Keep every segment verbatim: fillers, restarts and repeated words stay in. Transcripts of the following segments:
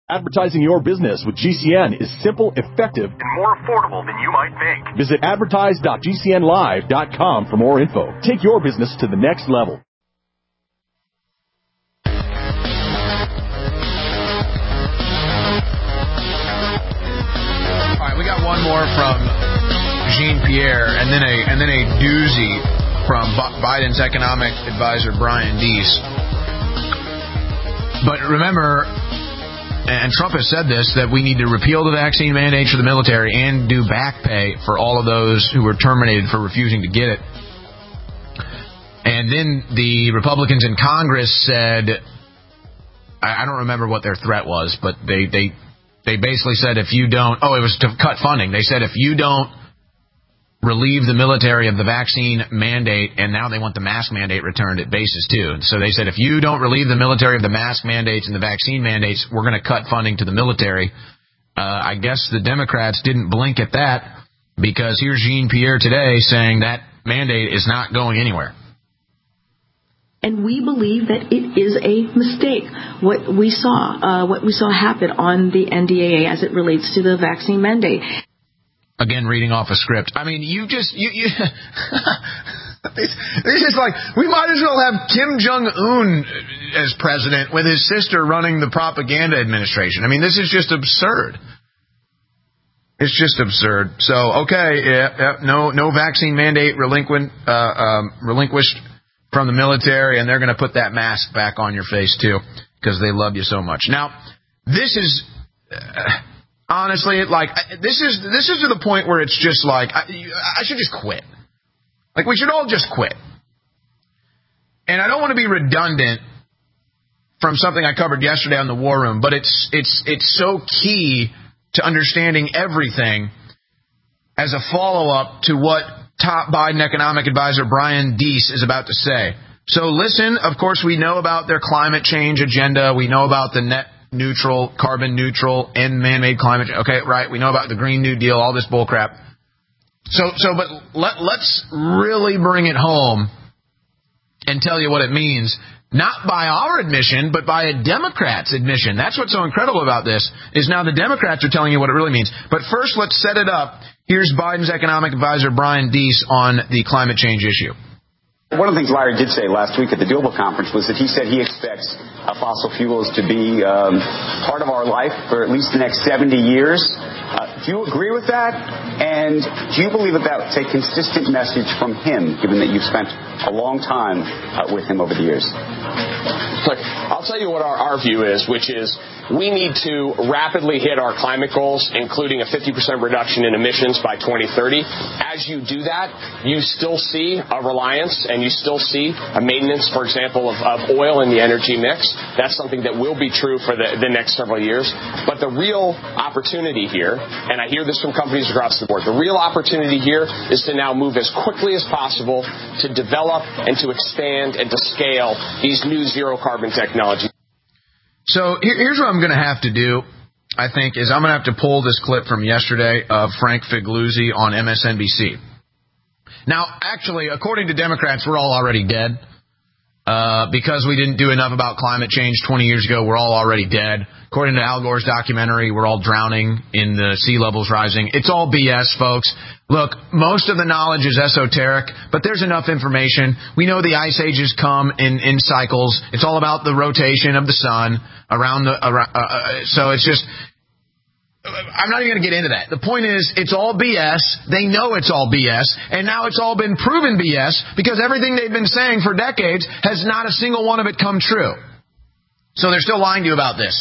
Advertising your business with G C N is simple, effective, and more affordable than you might think. Visit advertise dot g c n live dot com for more info. Take your business to the next level. All right, we got one more from Jean-Pierre, and then a and then a doozy from Biden's economic advisor Brian Deese. But remember, and Trump has said this, that we need to repeal the vaccine mandates for the military and do back pay for all of those who were terminated for refusing to get it. And then the Republicans in Congress said, I, I don't remember what their threat was, but they, they, they basically said if you don't, oh, it was to cut funding. They said if you don't relieve the military of the vaccine mandate, and now they want the mask mandate returned at bases too. So they said if you don't relieve the military of the mask mandates and the vaccine mandates, we're going to cut funding to the military. Uh, I guess the Democrats didn't blink at that, because here's Jean-Pierre today saying that mandate is not going anywhere. And we believe that it is a mistake. What we saw, uh, what we saw happen on the N D A A as it relates to the vaccine mandate. Again, reading off a script. I mean, you just, you, you this, this is like, we might as well have Kim Jong-un as president with his sister running the propaganda administration. I mean, this is just absurd. It's just absurd. So, okay, yeah, yeah, no, no vaccine mandate relinqu- uh, um, relinquished from the military, and they're going to put that mask back on your face too, because they love you so much. Now, this is... Uh, Honestly, like, this is this is to the point where it's just like, I, I should just quit. Like, we should all just quit. And I don't want to be redundant from something I covered yesterday on the War Room, but it's it's it's so key to understanding everything as a follow-up to what top Biden economic advisor Brian Deese is about to say. So listen, of course, we know about their climate change agenda. We know about the net neutral, carbon neutral, and man-made climate. Okay, right. We know about the Green New Deal, all this bullcrap. So, so, but let, let's really bring it home and tell you what it means. Not by our admission, but by a Democrat's admission. That's what's so incredible about this, is now the Democrats are telling you what it really means. But first, let's set it up. Here's Biden's economic advisor, Brian Deese, on the climate change issue. One of the things Larry did say last week at the Doable Conference was that he said he expects uh, fossil fuels to be um, part of our life for at least the next seventy years. Uh, do you agree with that? And do you believe that that's a consistent message from him, given that you've spent a long time uh, with him over the years? Look, I'll tell you what our, our view is, which is we need to rapidly hit our climate goals, including a fifty percent reduction in emissions by twenty thirty. As you do that, you still see a reliance and you still see a maintenance, for example, of, of oil in the energy mix. That's something that will be true for the, the next several years. But the real opportunity here, and I hear this from companies across the board, the real opportunity here is to now move as quickly as possible to develop and to expand and to scale these new zero-carbon technologies. So here's what I'm going to have to do, I think, is I'm going to have to pull this clip from yesterday of Frank Figliuzzi on M S N B C. Now, actually, according to Democrats, we're all already dead. Uh, because we didn't do enough about climate change twenty years ago, we're all already dead. According to Al Gore's documentary, we're all drowning in the sea levels rising. It's all B S, folks. Look, most of the knowledge is esoteric, but there's enough information. We know the ice ages come in, in cycles. It's all about the rotation of the sun around the, around, uh, uh, so it's just, I'm not even going to get into that. The point is, it's all B S. They know it's all B S. And now it's all been proven B S because everything they've been saying for decades has not a single one of it come true. So they're still lying to you about this.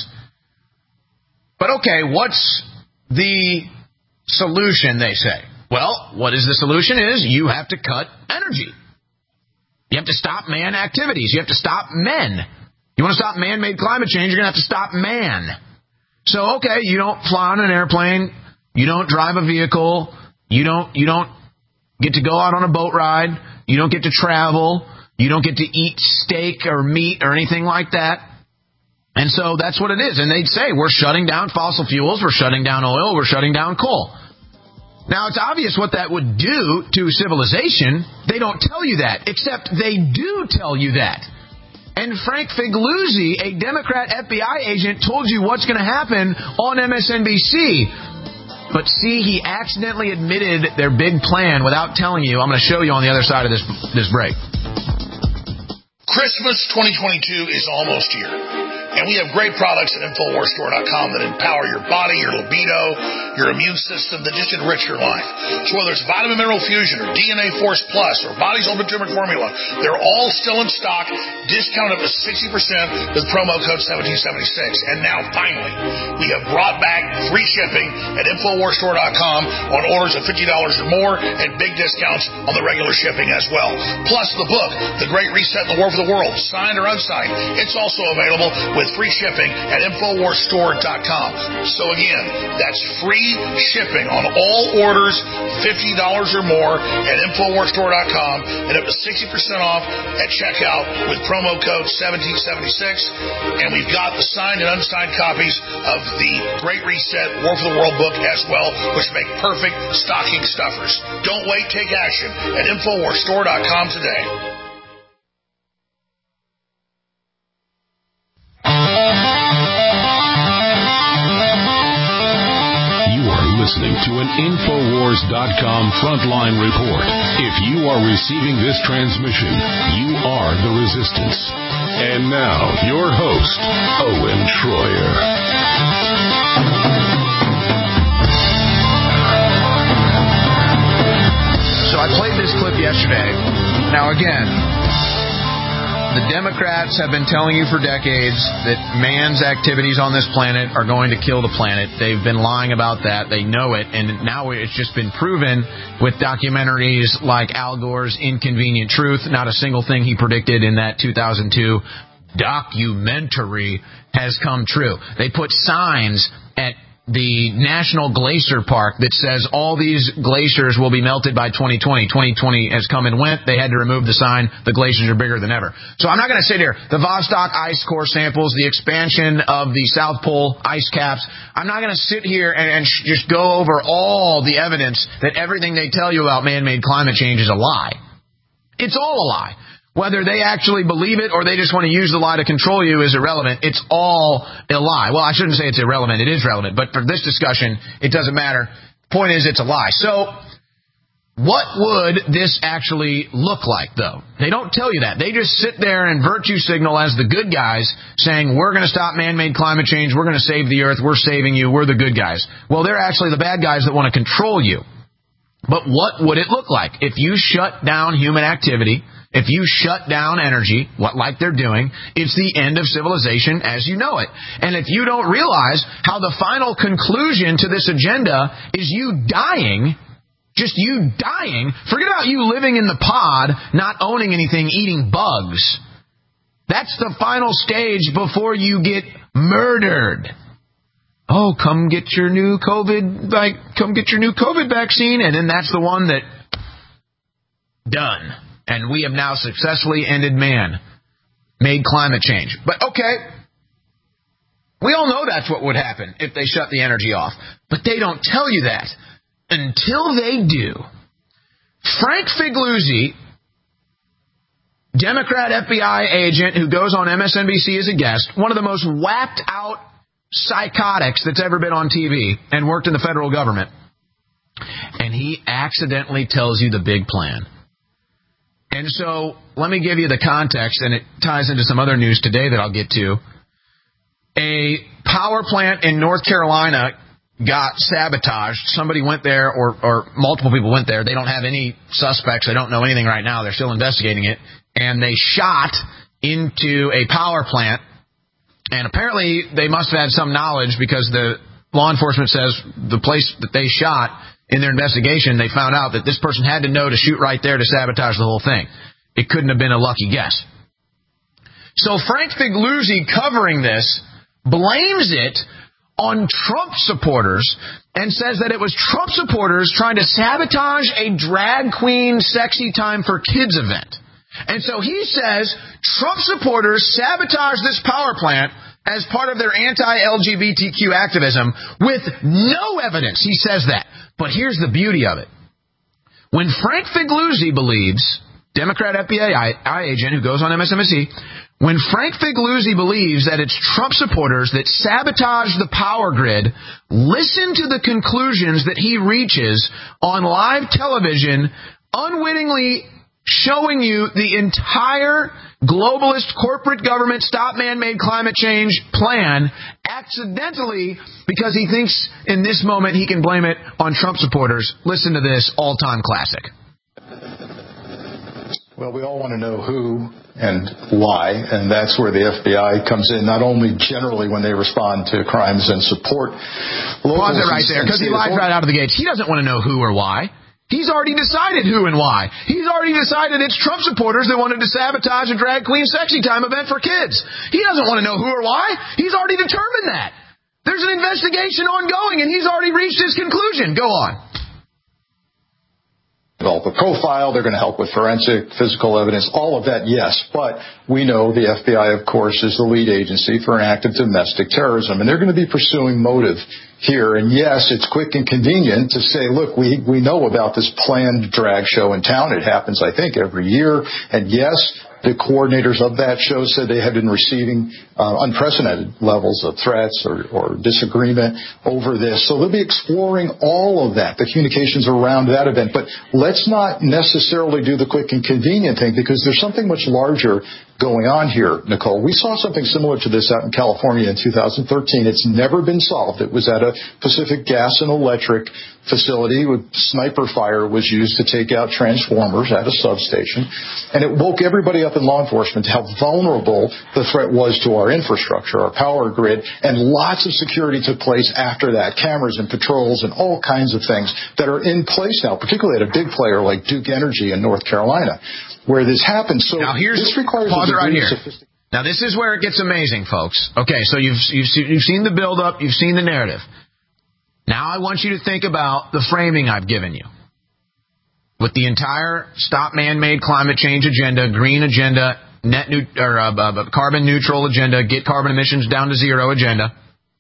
But okay, what's the solution, they say? Well, what is the solution is you have to cut energy. You have to stop man activities. You have to stop men. You want to stop man-made climate change, you're going to have to stop man. So, okay, you don't fly on an airplane, you don't drive a vehicle, you don't you don't get to go out on a boat ride, you don't get to travel, you don't get to eat steak or meat or anything like that. And so that's what it is. And they'd say, we're shutting down fossil fuels, we're shutting down oil, we're shutting down coal. Now, it's obvious what that would do to civilization. They don't tell you that, except they do tell you that. And Frank Figliuzzi, a Democrat F B I agent, told you what's going to happen on M S N B C. But see, he accidentally admitted their big plan without telling you. I'm going to show you on the other side of this this break. Christmas twenty twenty-two is almost here. And we have great products at Infowars Store dot com that empower your body, your libido, your immune system, that just enrich your life. So whether it's Vitamin Mineral Fusion or D N A Force Plus or Body's Ultimate Turmeric Formula, they're all still in stock, discounted up to sixty percent with promo code seventeen seventy-six. And now, finally, we have brought back free shipping at Infowars Store dot com on orders of fifty dollars or more and big discounts on the regular shipping as well. Plus the book, The Great Reset and the War for the World, signed or unsigned. It's also available with free shipping at Infowars Store dot com. So again, that's free shipping on all orders, fifty dollars or more at Infowars Store dot com, and up to sixty percent off at checkout with promo code seventeen seventy-six. And we've got the signed and unsigned copies of the Great Reset, War for the World book as well, which make perfect stocking stuffers. Don't wait, take action at Infowars Store dot com today. Listening to an Infowars dot com frontline report. If you are receiving this transmission, you are the resistance. And now, your host, Owen Schroyer. So I played this clip yesterday. Now again, the Democrats have been telling you for decades that man's activities on this planet are going to kill the planet. They've been lying about that. They know it. And now it's just been proven with documentaries like Al Gore's Inconvenient Truth. Not a single thing he predicted in that two thousand two documentary has come true. They put signs at the National Glacier Park that says all these glaciers will be melted by twenty twenty. twenty twenty has come and went. They had to remove the sign. The glaciers are bigger than ever. So I'm not going to sit here. The Vostok ice core samples, the expansion of the South Pole ice caps. I'm not going to sit here and, and sh- just go over all the evidence that everything they tell you about man-made climate change is a lie. It's all a lie. Whether they actually believe it or they just want to use the lie to control you is irrelevant. It's all a lie. Well, I shouldn't say it's irrelevant. It is relevant. But for this discussion, it doesn't matter. Point is, it's a lie. So what would this actually look like, though? They don't tell you that. They just sit there and virtue signal as the good guys, saying, we're going to stop man-made climate change. We're going to save the earth. We're saving you. We're the good guys. Well, they're actually the bad guys that want to control you. But what would it look like if you shut down human activity? If you shut down energy, what like they're doing, it's the end of civilization as you know it. And if you don't realize how the final conclusion to this agenda is you dying, just you dying, forget about you living in the pod, not owning anything, eating bugs. That's the final stage before you get murdered. Oh, come get your new COVID, like, come get your new COVID vaccine, and then that's the one that, done. And we have now successfully ended man-made climate change. But, okay, we all know that's what would happen if they shut the energy off. But they don't tell you that. Until they do. Frank Figliuzzi, Democrat F B I agent who goes on M S N B C as a guest, one of the most whacked-out psychotics that's ever been on T V and worked in the federal government. And he accidentally tells you the big plan. And so let me give you the context, and it ties into some other news today that I'll get to. A power plant in North Carolina got sabotaged. Somebody went there, or, or multiple people went there. They don't have any suspects. They don't know anything right now. They're still investigating it. And they shot into a power plant. And apparently they must have had some knowledge, because the law enforcement says the place that they shot, in their investigation, they found out that this person had to know to shoot right there to sabotage the whole thing. It couldn't have been a lucky guess. So Frank Figliuzzi, covering this, blames it on Trump supporters and says that it was Trump supporters trying to sabotage a drag queen sexy time for kids event. And so he says Trump supporters sabotaged this power plant as part of their anti-L G B T Q activism with no evidence. He says that. But here's the beauty of it. When Frank Figliuzzi believes, Democrat F B I agent who goes on M S N B C, When Frank Figliuzzi believes that it's Trump supporters that sabotage the power grid, listen to the conclusions that he reaches on live television, unwittingly showing you the entire globalist corporate government stop man-made climate change plan accidentally because he thinks in this moment he can blame it on Trump supporters. Listen to this all-time classic. Well, we all want to know who and why, and that's where the F B I comes in, not only generally when they respond to crimes and support locals. Pause it right there, because he lied right out of the gates. He doesn't want to know who or why. He's already decided who and why. He's already decided it's Trump supporters that wanted to sabotage a drag queen sexy time event for kids. He doesn't want to know who or why. He's already determined that. There's an investigation ongoing, and he's already reached his conclusion. Go on. Develop a profile. They're going to help with forensic, physical evidence, all of that, yes. But we know the F B I, of course, is the lead agency for an act of domestic terrorism, and they're going to be pursuing motive here. And yes, it's quick and convenient to say, look, we, we know about this planned drag show in town. It happens, I think, every year. And yes, the coordinators of that show said they had been receiving uh, unprecedented levels of threats or, or disagreement over this. So they'll be exploring all of that, the communications around that event. But let's not necessarily do the quick and convenient thing, because there's something much larger going on here, Nicole. We saw something similar to this out in California in two thousand thirteen. It's never been solved. It was at a Pacific Gas and Electric facility with sniper fire was used to take out transformers at a substation. And it woke everybody up in law enforcement to how vulnerable the threat was to our infrastructure, our power grid, and lots of security took place after that, cameras and patrols and all kinds of things that are in place now, particularly at a big player like Duke Energy in North Carolina, where this happened. So now here's, this requires pause a it right here. Sophistic- now this is where it gets amazing, folks. Okay, so you've, you've, you've seen the build-up, you've seen the narrative. Now I want you to think about the framing I've given you. With the entire stop man-made climate change agenda, green agenda, net new, or uh, uh, carbon neutral agenda, get carbon emissions down to zero agenda.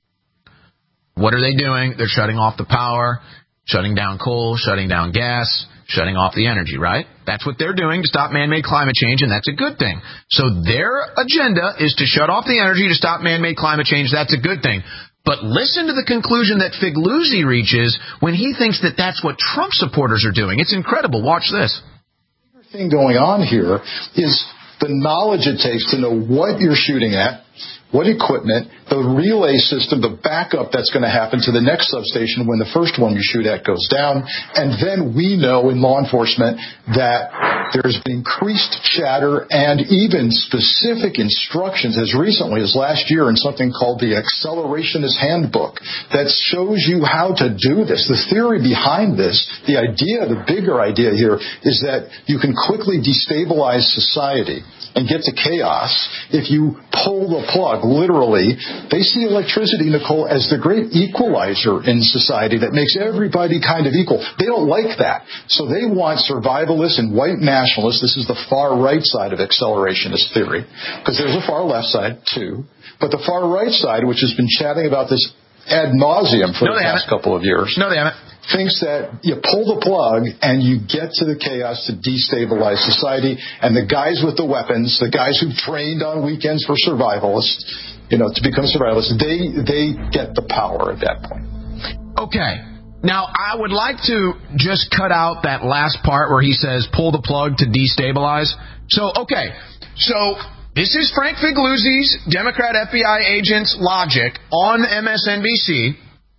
What are they doing? They're shutting off the power, shutting down coal, shutting down gas, shutting off the energy, right? That's what they're doing to stop man-made climate change, and that's a good thing. So their agenda is to shut off the energy to stop man-made climate change. That's a good thing. But listen to the conclusion that Figliuzzi reaches when he thinks that that's what Trump supporters are doing. It's incredible. Watch this. The thing going on here is the knowledge it takes to know what you're shooting at, what equipment, the relay system, the backup that's going to happen to the next substation when the first one you shoot at goes down. And then we know in law enforcement that there's been increased chatter and even specific instructions as recently as last year in something called the Accelerationist Handbook that shows you how to do this. The theory behind this, the idea, the bigger idea here, is that you can quickly destabilize society and get to chaos if you pull the plug, literally. They see electricity, Nicole, as the great equalizer in society that makes everybody kind of equal. They don't like that. So they want survivalists and white nationalists. This is the far right side of accelerationist theory, because there's a far left side, too. But the far right side, which has been chatting about this ad nauseum for no, the past couple of years. No, they haven't. Thinks that you pull the plug and you get to the chaos to destabilize society, and the guys with the weapons, the guys who trained on weekends for survivalists, you know, to become survivalists, they they get the power at that point. Okay. Now, I would like to just cut out that last part where he says pull the plug to destabilize. So, okay. So this is Frank Figliuzzi's Democrat F B I agent's logic on M S N B C.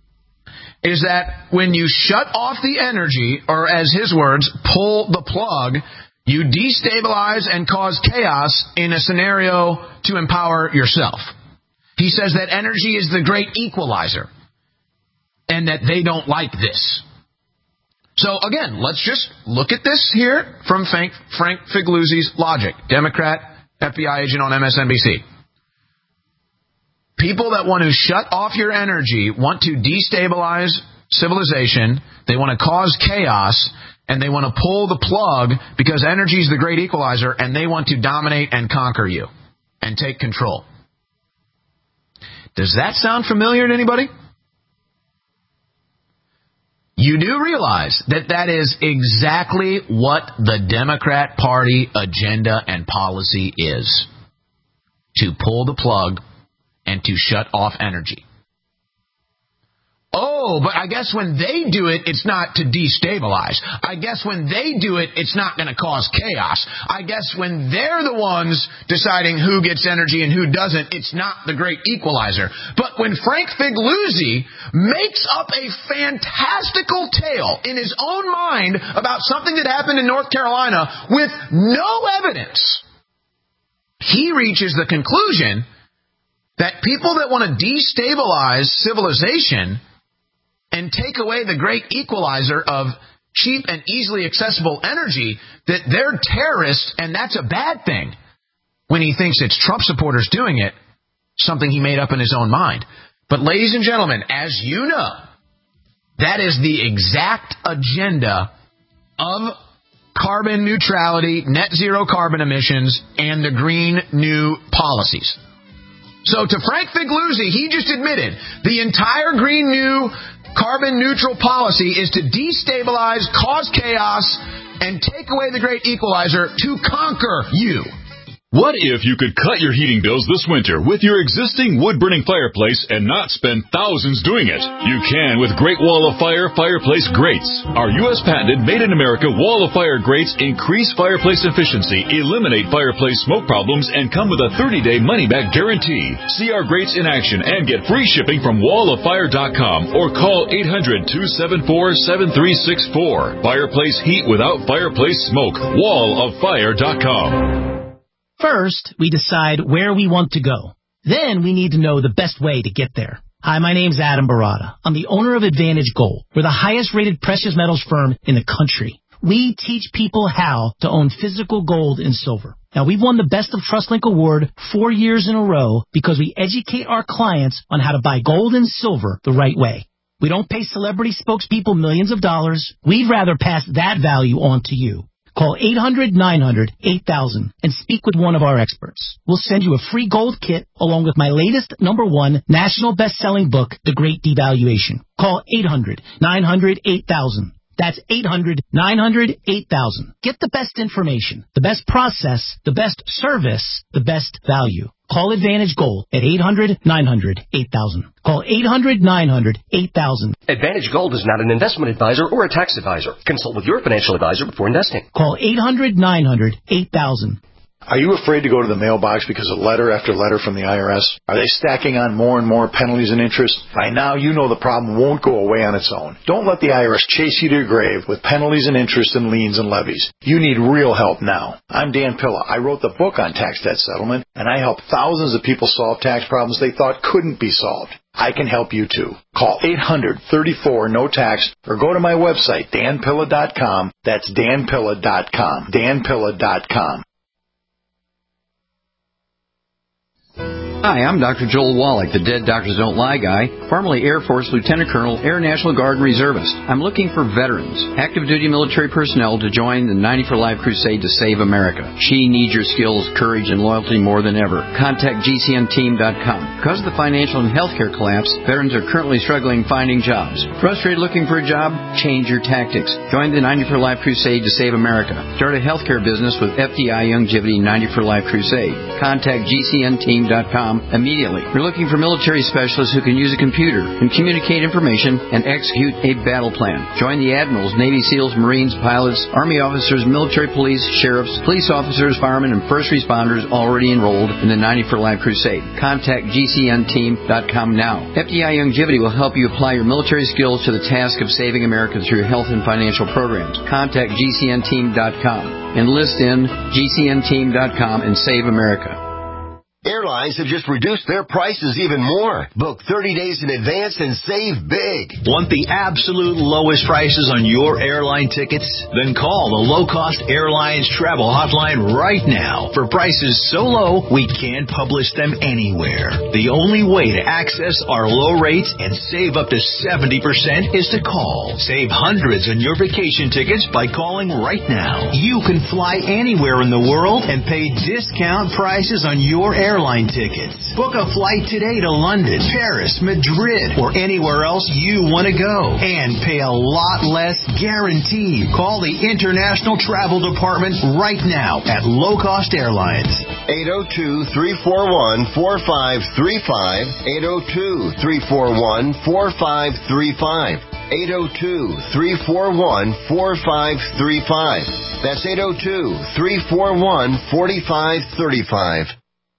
Is that when you shut off the energy, or as his words, pull the plug, you destabilize and cause chaos in a scenario to empower yourself. He says that energy is the great equalizer and that they don't like this. So again, let's just look at this here from Frank, Frank Figliuzzi's logic, Democrat F B I agent on M S N B C. People that want to shut off your energy want to destabilize civilization, they want to cause chaos, and they want to pull the plug because energy is the great equalizer, and they want to dominate and conquer you and take control. Does that sound familiar to anybody? You do realize that that is exactly what the Democrat Party agenda and policy is. to pull the plug and to shut off energy. Oh, but I guess when they do it, it's not to destabilize. I guess when they do it, it's not going to cause chaos. I guess when they're the ones deciding who gets energy and who doesn't, it's not the great equalizer. But when Frank Figliuzzi makes up a fantastical tale in his own mind about something that happened in North Carolina with no evidence, he reaches the conclusion that people that want to destabilize civilization and take away the great equalizer of cheap and easily accessible energy, that they're terrorists, and that's a bad thing. When he thinks it's Trump supporters doing it, something he made up in his own mind. But ladies and gentlemen, as you know, that is the exact agenda of carbon neutrality, net zero carbon emissions, and the Green New policies. So to Frank Figliuzzi, he just admitted the entire Green New carbon neutral policy is to destabilize, cause chaos, and take away the great equalizer to conquer you. What if you could cut your heating bills this winter with your existing wood-burning fireplace and not spend thousands doing it? You can with Great Wall of Fire Fireplace Grates. Our U S patented made-in-America Wall of Fire grates increase fireplace efficiency, eliminate fireplace smoke problems, and come with a thirty-day money-back guarantee. See our grates in action and get free shipping from wall of fire dot com or call eight hundred, two seven four, seven three six four. Fireplace heat without fireplace smoke. wall of fire dot com. First, we decide where we want to go. Then we need to know the best way to get there. Hi, my name's Adam Barada. I'm the owner of Advantage Gold. We're the highest-rated precious metals firm in the country. We teach people how to own physical gold and silver. Now, we've won the Best of TrustLink Award four years in a row because we educate our clients on how to buy gold and silver the right way. We don't pay celebrity spokespeople millions of dollars. We'd rather pass that value on to you. Call eight hundred, nine hundred, eight thousand and speak with one of our experts. We'll send you a free gold kit along with my latest number one national best-selling book, The Great Devaluation. Call eight hundred, nine hundred, eight thousand. That's eight hundred, nine hundred, eight thousand. Get the best information, the best process, the best service, the best value. Call Advantage Gold at eight hundred, nine hundred, eight thousand. Call eight hundred, nine hundred, eight thousand. Advantage Gold is not an investment advisor or a tax advisor. Consult with your financial advisor before investing. Call eight hundred, nine hundred, eight thousand. Are you afraid to go to the mailbox because of letter after letter from the I R S? Are they stacking on more and more penalties and interest? By now, you know the problem won't go away on its own. Don't let the I R S chase you to your grave with penalties and interest and liens and levies. You need real help now. I'm Dan Pilla. I wrote the book on tax debt settlement, and I help thousands of people solve tax problems they thought couldn't be solved. I can help you too. Call eight hundred, thirty-four, no tax or go to my website, dan pilla dot com. That's dan pilla dot com. dan pilla dot com. Hi, I'm Doctor Joel Wallach, the Dead Doctors Don't Lie guy, formerly Air Force Lieutenant Colonel, Air National Guard Reservist. I'm looking for veterans, active duty military personnel to join the ninety for Life crusade to save America. She needs your skills, courage, and loyalty more than ever. Contact G C N team dot com. Because of the financial and healthcare collapse, veterans are currently struggling finding jobs. Frustrated looking for a job? Change your tactics. Join the ninety for Life crusade to save America. Start a healthcare business with F D I Youngevity ninety for Life crusade. Contact G C N team dot com immediately. We're looking for military specialists who can use a computer and communicate information and execute a battle plan. Join the admirals, Navy SEALs, Marines, pilots, Army officers, military police, sheriffs, police officers, firemen, and first responders already enrolled in the ninety for Life crusade. Contact G C N team dot com now. F D I Youngevity will help you apply your military skills to the task of saving America through health and financial programs. Contact G C N team dot com. Enlist in G C N team dot com and save America. Airlines have just reduced their prices even more. Book thirty days in advance and save big. Want the absolute lowest prices on your airline tickets? Then call the Low Cost Airlines Travel Hotline right now for prices so low we can't publish them anywhere. The only way to access our low rates and save up to seventy percent is to call. Save hundreds on your vacation tickets by calling right now. You can fly anywhere in the world and pay discount prices on your airline airline tickets. Book a flight today to London, Paris, Madrid, or anywhere else you want to go. And pay a lot less guaranteed. Call the International Travel Department right now at Low Cost Airlines. eight oh two, three four one, four five three five. eight oh two, three four one, four five three five. eight oh two, three four one, four five three five. That's eight oh two, three four one, four five three five.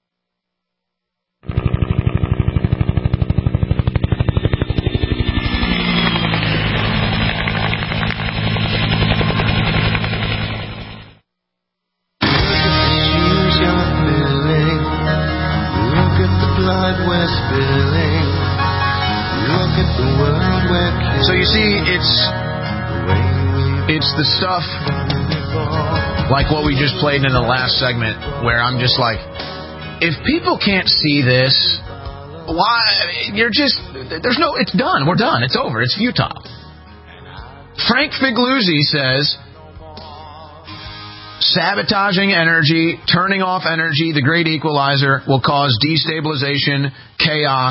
So you see, it's it's the stuff like what we just played in the last segment where I'm just like, if people can't see this, why? You're just, there's no, it's done. We're done. It's over. It's futile. Frank Figliuzzi says, sabotaging energy, turning off energy, the great equalizer, will cause destabilization, chaos,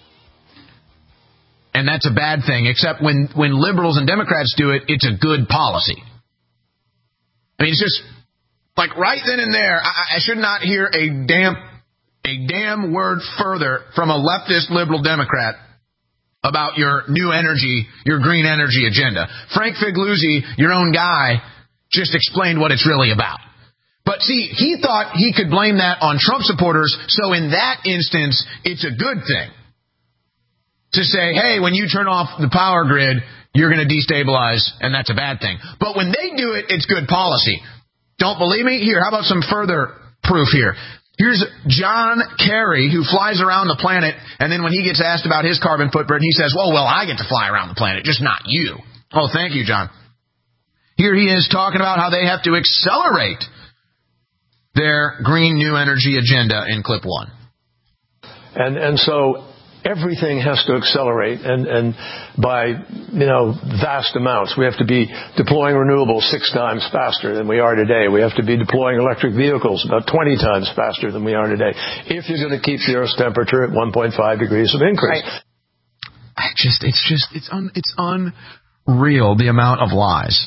and that's a bad thing, except when, when liberals and Democrats do it, it's a good policy. I mean, it's just, like, right then and there, I, I should not hear a damn, a damn word further from a leftist liberal Democrat about your new energy, your green energy agenda. Frank Figliuzzi, your own guy, just explained what it's really about. But see, he thought he could blame that on Trump supporters, so in that instance, it's a good thing to say, hey, when you turn off the power grid, you're going to destabilize, and that's a bad thing. But when they do it, it's good policy. Don't believe me? Here, how about some further proof here? Here's John Kerry, who flies around the planet, and then when he gets asked about his carbon footprint, he says, well, well, I get to fly around the planet, just not you. Oh, thank you, John. Here he is talking about how they have to accelerate their green new energy agenda in clip one. And and so everything has to accelerate, and, and by, you know, vast amounts. We have to be deploying renewables six times faster than we are today. We have to be deploying electric vehicles about twenty times faster than we are today, if you're going to keep the Earth's temperature at one point five degrees of increase. Right. I just, it's just, it's un, it's unreal, the amount of lies.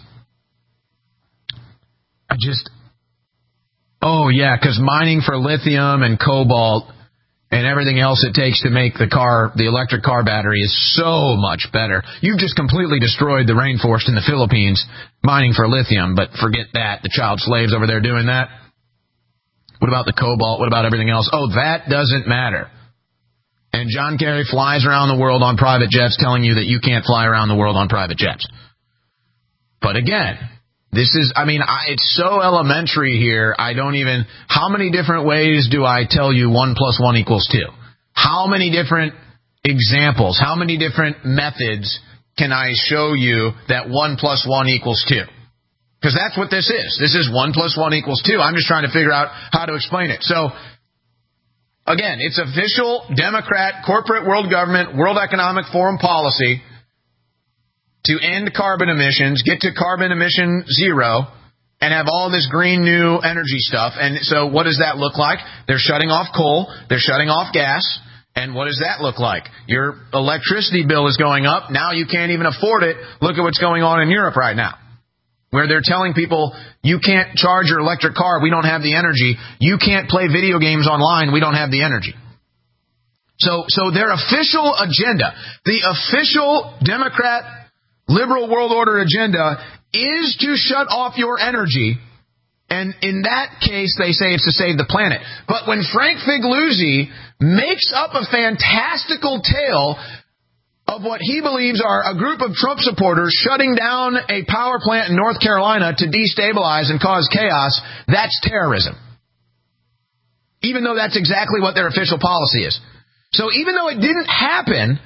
I just, oh yeah, because mining for lithium and cobalt and everything else it takes to make the car, the electric car battery, is so much better. You've just completely destroyed the rainforest in the Philippines mining for lithium, but forget that. The child slaves over there doing that. What about the cobalt? What about everything else? Oh, that doesn't matter. And John Kerry flies around the world on private jets telling you that you can't fly around the world on private jets. But again, this is, I mean, I, it's so elementary here, I don't even, how many different ways do I tell you one plus one equals two? How many different examples, how many different methods can I show you that one plus one equals two? Because that's what this is. This is one plus one equals two. I'm just trying to figure out how to explain it. So, again, it's official Democrat, corporate world government, World Economic Forum policy to end carbon emissions, get to carbon emission zero, and have all this green new energy stuff. And so what does that look like? They're shutting off coal. They're shutting off gas. And what does that look like? Your electricity bill is going up. Now you can't even afford it. Look at what's going on in Europe right now, where they're telling people, you can't charge your electric car. We don't have the energy. You can't play video games online. We don't have the energy. So, so their official agenda, the official Democrat liberal world order agenda, is to shut off your energy. And in that case, they say it's to save the planet. But when Frank Figliuzzi makes up a fantastical tale of what he believes are a group of Trump supporters shutting down a power plant in North Carolina to destabilize and cause chaos, that's terrorism. Even though that's exactly what their official policy is. So even though it didn't happen,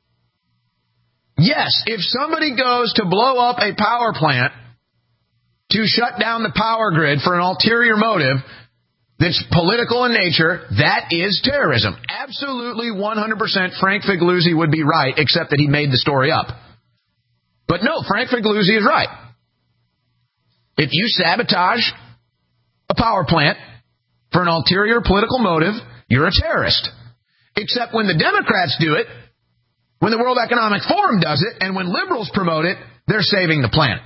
yes, if somebody goes to blow up a power plant to shut down the power grid for an ulterior motive that's political in nature, that is terrorism. Absolutely one hundred percent Frank Figliuzzi would be right, except that he made the story up. But no, Frank Figliuzzi is right. If you sabotage a power plant for an ulterior political motive you're a terrorist. Except when the Democrats do it, when the World Economic Forum does it, and when liberals promote it, they're saving the planet.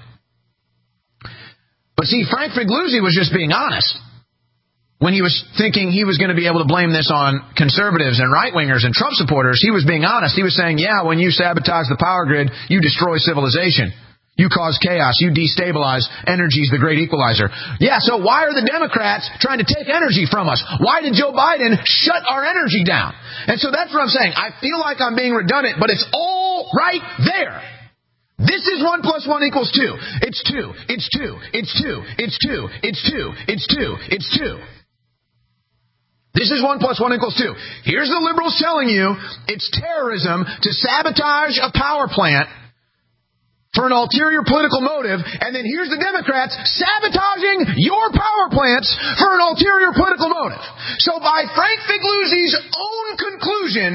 But see, Frank Figliuzzi was just being honest when he was thinking he was going to be able to blame this on conservatives and right-wingers and Trump supporters. He was being honest. He was saying, yeah, when you sabotage the power grid, you destroy civilization. You cause chaos. You destabilize. Energy's the great equalizer. Yeah, so why are the Democrats trying to take energy from us? Why did Joe Biden shut our energy down? And so that's what I'm saying. I feel like I'm being redundant, but it's all right there. This is one plus one equals two. It's two. It's two. It's two. It's two. It's two. It's two. It's two. This is one plus one equals two. Here's the liberals telling you it's terrorism to sabotage a power plant for an ulterior political motive, and then here's the Democrats sabotaging your power plants for an ulterior political motive. So by Frank Figliuzzi's own conclusion,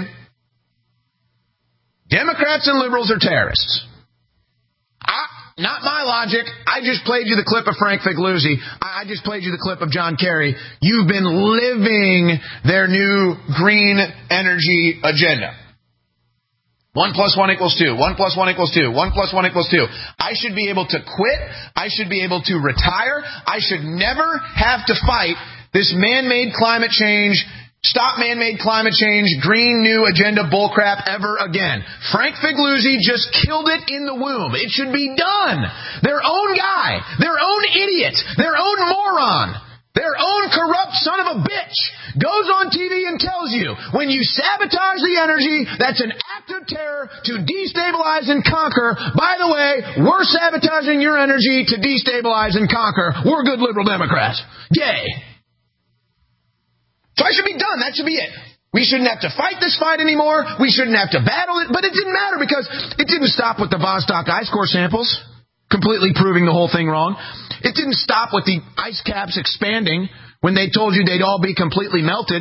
Democrats and liberals are terrorists. I, not my logic. I just played you the clip of Frank Figliuzzi. I just played you the clip of John Kerry. You've been living their new green energy agenda. One plus one equals two. One plus one equals two. One plus one equals two. I should be able to quit. I should be able to retire. I should never have to fight this man-made climate change, stop man-made climate change, green new agenda bullcrap ever again. Frank Figliuzzi just killed it in the womb. It should be done. Their own guy, their own idiot, their own moron, their own corrupt son of a bitch goes on T V and tells you, when you sabotage the energy, that's an act of terror to destabilize and conquer. By the way, we're sabotaging your energy to destabilize and conquer. We're good liberal Democrats. Yay. So I should be done. That should be it. We shouldn't have to fight this fight anymore. We shouldn't have to battle it. But it didn't matter because it didn't stop with the Vostok ice core samples, completely proving the whole thing wrong. It didn't stop with the ice caps expanding when they told you they'd all be completely melted.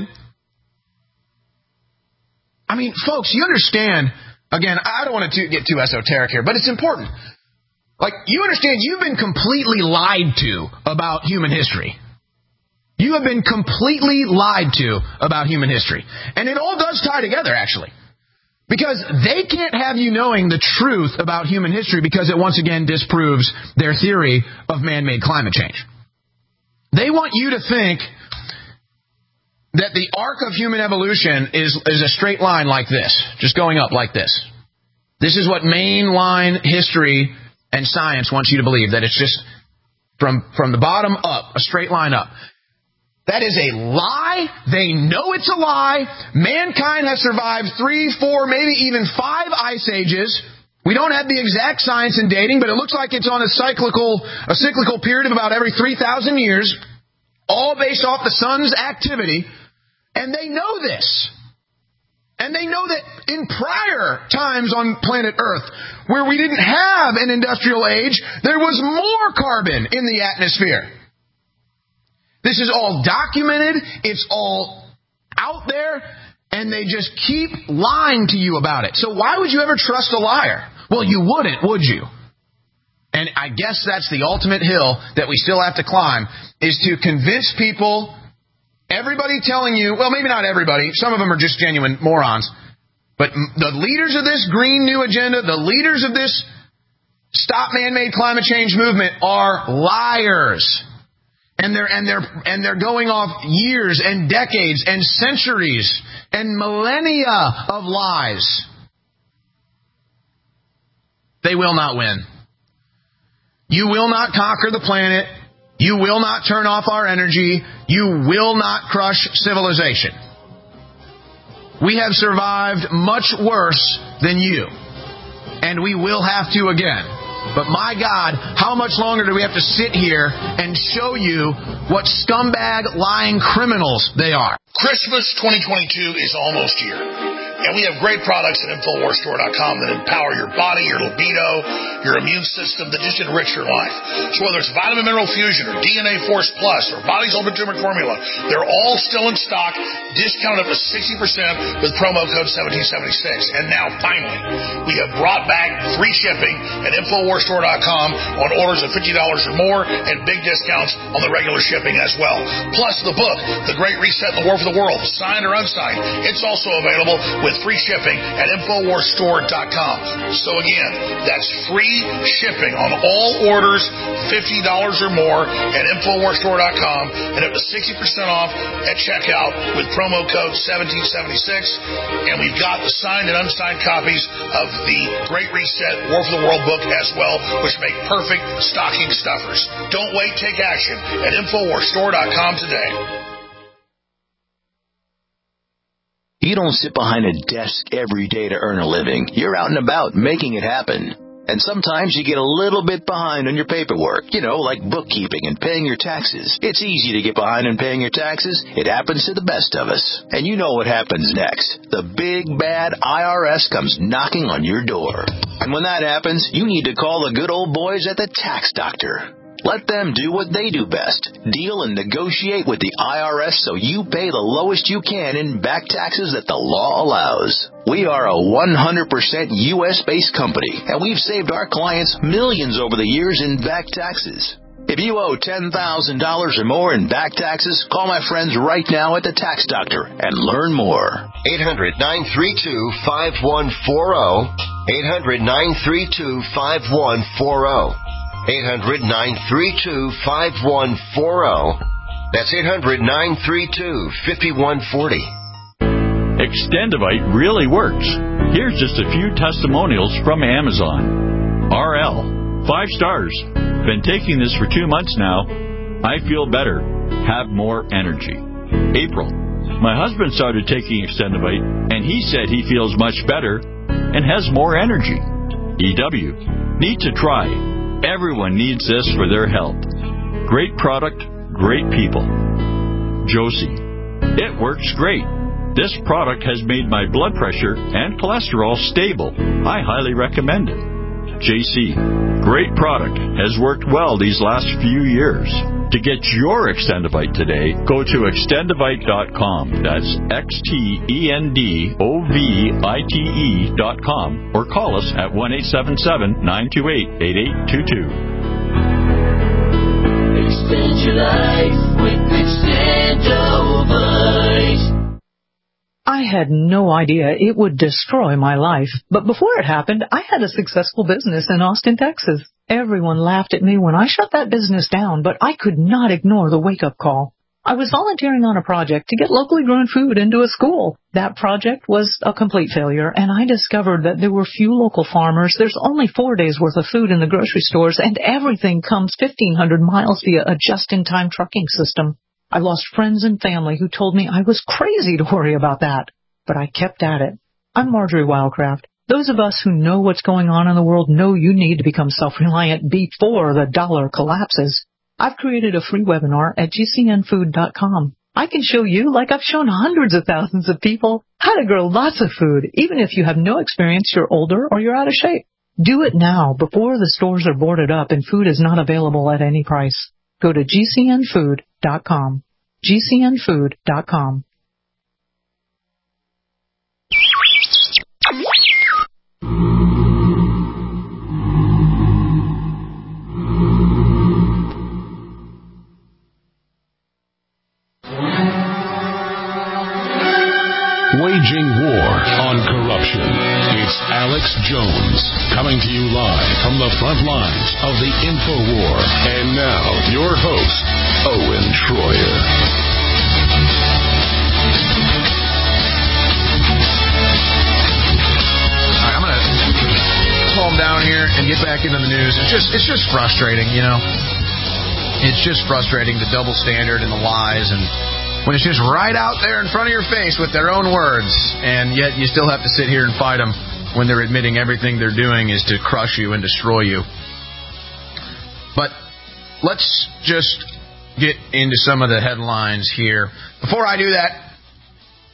I mean, folks, you understand, again, I don't want to get too esoteric here, but it's important. Like, you understand you've been completely lied to about human history. You have been completely lied to about human history. And it all does tie together, actually. Because they can't have you knowing the truth about human history because it once again disproves their theory of man-made climate change. They want you to think that the arc of human evolution is, is a straight line like this, just going up like this. This is what mainline history and science wants you to believe, that it's just from, from the bottom up, a straight line up. That is a lie. They know it's a lie. Mankind has survived three, four, maybe even five ice ages. We don't have the exact science and dating, but it looks like it's on a cyclical, a cyclical period of about every three thousand years, all based off the sun's activity. And they know this. And they know that in prior times on planet Earth, where we didn't have an industrial age, there was more carbon in the atmosphere. This is all documented, it's all out there, and they just keep lying to you about it. So why would you ever trust a liar? Well, you wouldn't, would you? And I guess that's the ultimate hill that we still have to climb, is to convince people, everybody telling you, well, maybe not everybody, some of them are just genuine morons, but the leaders of this green new agenda, the leaders of this stop man-made climate change movement are liars. And they're, and they're, and they're going off years and decades and centuries and millennia of lies. They will not win. You will not conquer the planet. You will not turn off our energy. You will not crush civilization. We have survived much worse than you. And we will have to again. But my God, how much longer do we have to sit here and show you what scumbag, lying criminals they are? Christmas twenty twenty-two is almost here. And we have great products at Infowars Store dot com that empower your body, your libido, your immune system, that just enrich your life. So whether it's Vitamin Mineral Fusion or D N A Force Plus or Body's Ultimate Turmeric Formula, they're all still in stock, discounted up to sixty percent with promo code seventeen seventy-six. And now, finally, we have brought back free shipping at Infowars Store dot com on orders of fifty dollars or more and big discounts on the regular shipping as well. Plus the book, The Great Reset and the War for the World, signed or unsigned, it's also available with free shipping at Infowars Store dot com. So again, that's free shipping on all orders fifty dollars or more at Infowars Store dot com and up to sixty percent off at checkout with promo code seventeen seventy-six. And we've got the signed and unsigned copies of the Great Reset War for the World book as well, which make perfect stocking stuffers. Don't wait, take action at Infowars Store dot com today. You don't sit behind a desk every day to earn a living. You're out and about making it happen. And sometimes you get a little bit behind on your paperwork, you know, like bookkeeping and paying your taxes. It's easy to get behind on paying your taxes. It happens to the best of us. And you know what happens next. The big, bad I R S comes knocking on your door. And when that happens, you need to call the good old boys at the Tax Doctor. Let them do what they do best. Deal and negotiate with the I R S so you pay the lowest you can in back taxes that the law allows. We are a one hundred percent U S-based company, and we've saved our clients millions over the years in back taxes. If you owe ten thousand dollars or more in back taxes, call my friends right now at the Tax Doctor and learn more. eight hundred, nine three two, five one four zero. eight hundred, nine three two, five one four zero. eight hundred, nine three two, five one four zero. That's eight hundred, nine three two, five one four zero. Extendivite really works. Here's just a few testimonials from Amazon. R L, five stars. Been taking this for two months now. I feel better. Have more energy. April, my husband started taking Extendivite, and he said he feels much better and has more energy. E W, need to try. Everyone needs this for their health. Great product, great people. Josie, it works great. This product has made my blood pressure and cholesterol stable. I highly recommend it. J C, great product. Has worked well these last few years. To get your Extendivite today, go to extendivite dot com. That's X T E N D O V I T E dot com or call us at one eight seven seven, nine two eight, eight eight two two. Extend your life with Extendivite. I had no idea it would destroy my life, but before it happened, I had a successful business in Austin, Texas. Everyone laughed at me when I shut that business down, but I could not ignore the wake-up call. I was volunteering on a project to get locally grown food into a school. That project was a complete failure, and I discovered that there were few local farmers. There's only four days' worth of food in the grocery stores, and everything comes fifteen hundred miles via a just-in-time trucking system. I lost friends and family who told me I was crazy to worry about that, but I kept at it. I'm Marjorie Wildcraft. Those of us who know what's going on in the world know you need to become self-reliant before the dollar collapses. I've created a free webinar at G C N food dot com. I can show you, like I've shown hundreds of thousands of people, how to grow lots of food, even if you have no experience, you're older, or you're out of shape. Do it now before the stores are boarded up and food is not available at any price. Go to G C N food dot com. G C N food dot com. Waging war on corruption. It's Alex Jones coming to you live from the front lines of the InfoWar. And now, your host, Owen Schroyer. All right, I'm going to calm down here and get back into the news. It's just, it's just frustrating, you know. It's just frustrating, the double standard and the lies, and when it's just right out there in front of your face with their own words, and yet you still have to sit here and fight them when they're admitting everything they're doing is to crush you and destroy you. But let's just get into some of the headlines here. Before I do that,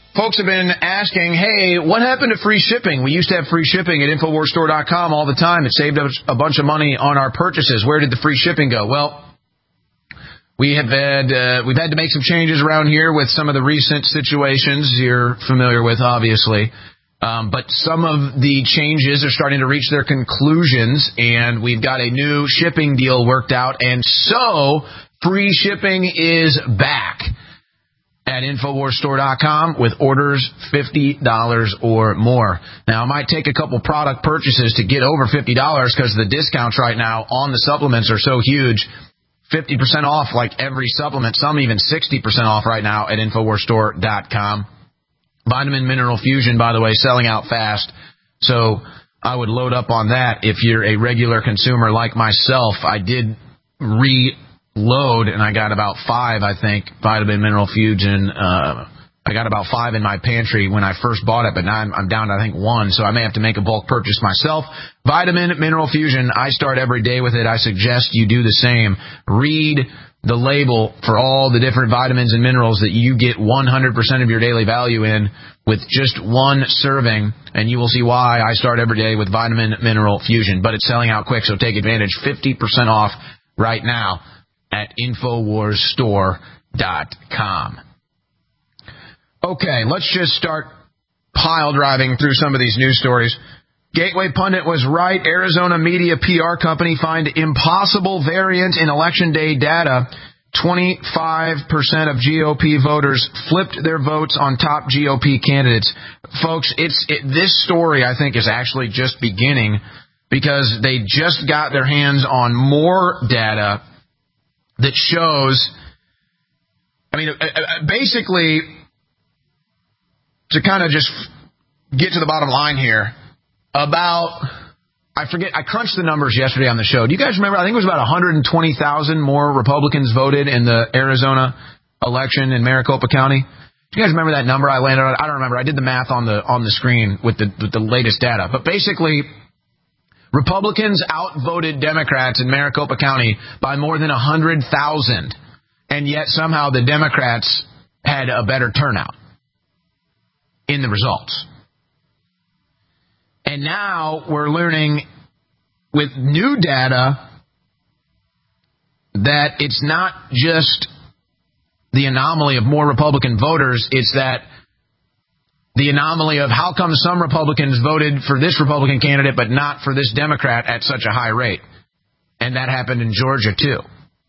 folks have been asking, hey, what happened to free shipping? We used to have free shipping at Infowars Store dot com all the time. It saved us a bunch of money on our purchases. Where did the free shipping go? Well, we have had, uh, we've had to make some changes around here with some of the recent situations you're familiar with, obviously. Um, but some of the changes are starting to reach their conclusions, and we've got a new shipping deal worked out. And so free shipping is back at Infowars Store dot com with orders fifty dollars or more. Now, it might take a couple product purchases to get over fifty dollars because the discounts right now on the supplements are so huge. fifty percent off like every supplement, some even sixty percent off right now at Infowars Store dot com. Vitamin Mineral Fusion, by the way, selling out fast. So I would load up on that if you're a regular consumer like myself. I did reload, and I got about five, I think, Vitamin Mineral Fusion. Uh, I got about five in my pantry when I first bought it, but now I'm, I'm down to, I think, one. So I may have to make a bulk purchase myself. Vitamin Mineral Fusion, I start every day with it. I suggest you do the same. Read the label for all the different vitamins and minerals that you get one hundred percent of your daily value in with just one serving, and you will see why I start every day with Vitamin Mineral Fusion. But it's selling out quick, so take advantage. fifty percent off right now at Infowars Store dot com. Okay, let's just start pile driving through some of these news stories. Gateway Pundit was right. Arizona media P R company find impossible variant in Election Day data. twenty-five percent of G O P voters flipped their votes on top G O P candidates. Folks, it's it, this story, I think, is actually just beginning because they just got their hands on more data that shows, I mean, basically, to kind of just get to the bottom line here, about, I forget, I crunched the numbers yesterday on the show. Do you guys remember? I think it was about one hundred twenty thousand more Republicans voted in the Arizona election in Maricopa County. Do you guys remember that number I landed on? I don't remember. I did the math on the on the screen with the with the latest data. But basically, Republicans outvoted Democrats in Maricopa County by more than one hundred thousand. And yet somehow the Democrats had a better turnout in the results. And now we're learning with new data that it's not just the anomaly of more Republican voters, it's that the anomaly of how come some Republicans voted for this Republican candidate but not for this Democrat at such a high rate. And that happened in Georgia too.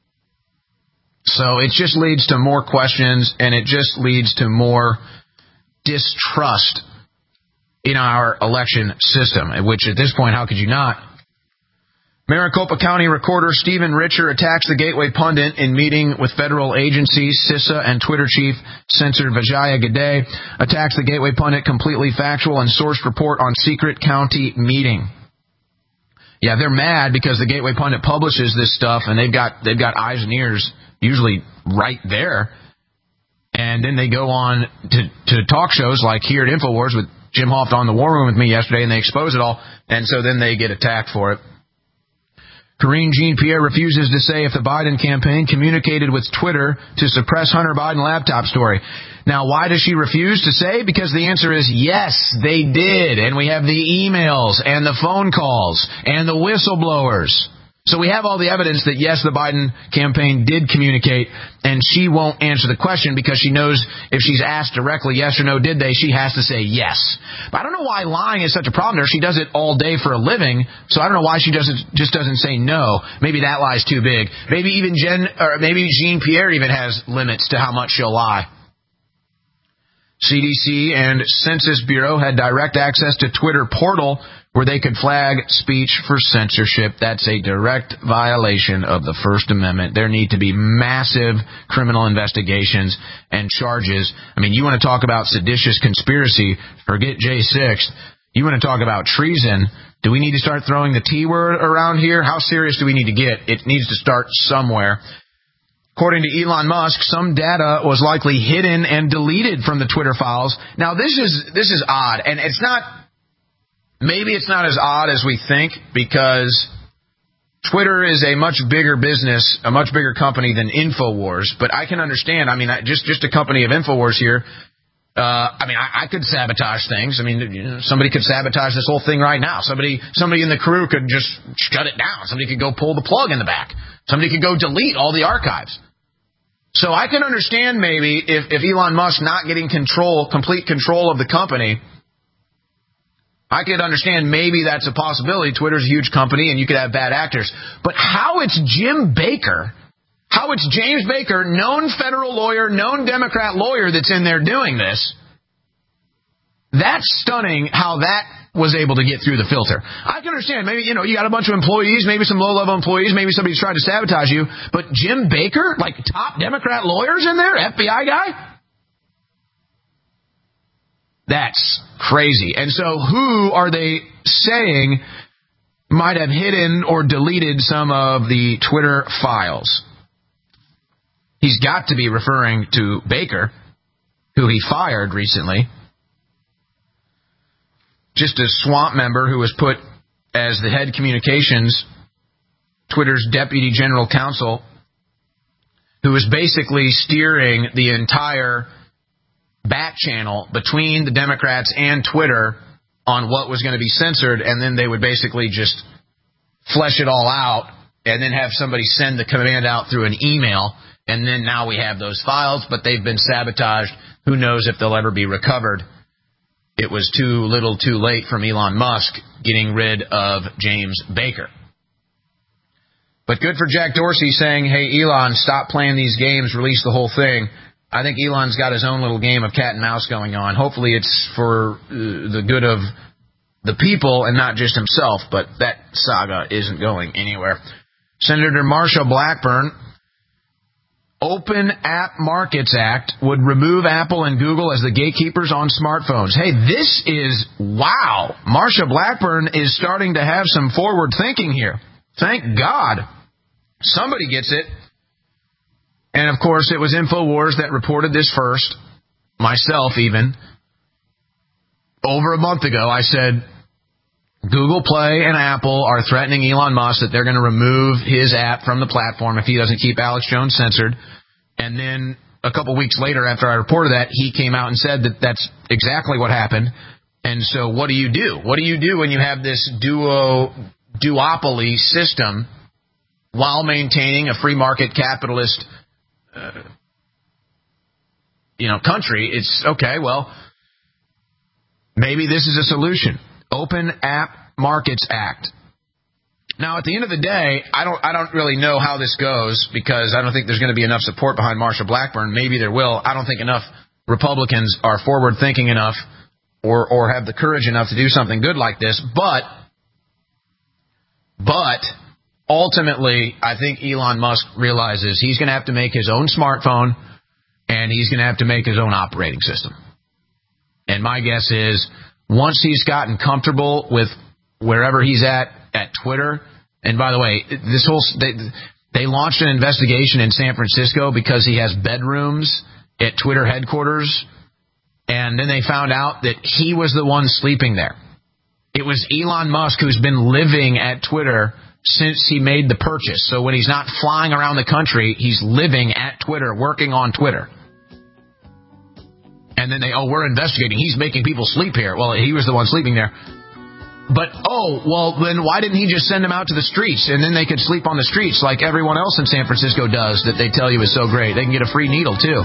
So it just leads to more questions, and it just leads to more distrust in our election system, which at this point, how could you not? Maricopa County Recorder Stephen Richer attacks the Gateway Pundit in meeting with federal agencies. CISA and Twitter chief Censor Vijaya Gade attacks the Gateway Pundit completely factual and sourced report on secret county meeting. Yeah, they're mad because the Gateway Pundit publishes this stuff, and they've got they've got eyes and ears usually right there. And then they go on to, to talk shows like here at Infowars with Jim Hoft on the War Room with me yesterday, and they expose it all, and so then they get attacked for it. Karine Jean-Pierre refuses to say if the Biden campaign communicated with Twitter to suppress Hunter Biden laptop story. Now, why does she refuse to say? Because the answer is yes, they did, and we have the emails and the phone calls and the whistleblowers. So we have all the evidence that, yes, the Biden campaign did communicate, and she won't answer the question because she knows if she's asked directly yes or no, did they, she has to say yes. But I don't know why lying is such a problem there. She does it all day for a living, so I don't know why she doesn't just doesn't say no. Maybe that lie's too big. Maybe even Jen, or maybe Jean-Pierre even has limits to how much she'll lie. C D C and Census Bureau had direct access to Twitter portal where they could flag speech for censorship. That's a direct violation of the First Amendment. There need to be massive criminal investigations and charges. I mean, you want to talk about seditious conspiracy, forget J six. You want to talk about treason. Do we need to start throwing the T word around here? How serious do we need to get? It needs to start somewhere. According to Elon Musk, some data was likely hidden and deleted from the Twitter files. Now, this is this is odd, and it's not... Maybe it's not as odd as we think because Twitter is a much bigger business, a much bigger company than InfoWars. But I can understand. I mean, just, just a company of InfoWars here, Uh, I mean, I, I could sabotage things. I mean, you know, somebody could sabotage this whole thing right now. Somebody, somebody in the crew could just shut it down. Somebody could go pull the plug in the back. Somebody could go delete all the archives. So I can understand maybe if, if Elon Musk not getting control, complete control of the company, I could understand maybe that's a possibility. Twitter's a huge company and you could have bad actors. But how it's Jim Baker, how it's James Baker, known federal lawyer, known Democrat lawyer that's in there doing this, that's stunning how that was able to get through the filter. I can understand. Maybe, you know, you got a bunch of employees, maybe some low-level employees, maybe somebody's trying to sabotage you. But Jim Baker, like top Democrat lawyers in there, F B I guy? That's crazy. And so who are they saying might have hidden or deleted some of the Twitter files? He's got to be referring to Baker, who he fired recently. Just a swamp member who was put as the head communications, Twitter's deputy general counsel, who was basically steering the entire back channel between the Democrats and Twitter on what was going to be censored, and then they would basically just flesh it all out and then have somebody send the command out through an email, and then now we have those files, but they've been sabotaged. Who knows if they'll ever be recovered? It was too little too late from Elon Musk getting rid of James Baker. But good for Jack Dorsey saying, hey, Elon, stop playing these games, release the whole thing. I think Elon's got his own little game of cat and mouse going on. Hopefully it's for uh, the good of the people and not just himself, but that saga isn't going anywhere. Senator Marsha Blackburn, Open App Markets Act would remove Apple and Google as the gatekeepers on smartphones. Hey, this is, wow. Marsha Blackburn is starting to have some forward thinking here. Thank God. Somebody gets it. And, of course, it was InfoWars that reported this first, myself even. Over a month ago, I said Google Play and Apple are threatening Elon Musk that they're going to remove his app from the platform if he doesn't keep Alex Jones censored. And then a couple weeks later, after I reported that, he came out and said that that's exactly what happened. And so what do you do? What do you do when you have this duo duopoly system while maintaining a free market capitalist Uh, you know, country? It's okay, well, maybe this is a solution. Open App Markets Act. Now, at the end of the day, I don't I don't really know how this goes because I don't think there's going to be enough support behind Marsha Blackburn. Maybe there will. I don't think enough Republicans are forward-thinking enough or, or have the courage enough to do something good like this. But, but... ultimately, I think Elon Musk realizes he's going to have to make his own smartphone and he's going to have to make his own operating system. And my guess is once he's gotten comfortable with wherever he's at at Twitter, and by the way, this whole they, they launched an investigation in San Francisco because he has bedrooms at Twitter headquarters, and then they found out that he was the one sleeping there. It was Elon Musk who's been living at Twitter since he made the purchase. So when he's not flying around the country, he's living at Twitter, working on Twitter. And then they, oh, we're investigating. He's making people sleep here. Well, he was the one sleeping there. But, oh, well, then why didn't he just send them out to the streets? And then they could sleep on the streets like everyone else in San Francisco does that they tell you is so great. They can get a free needle, too.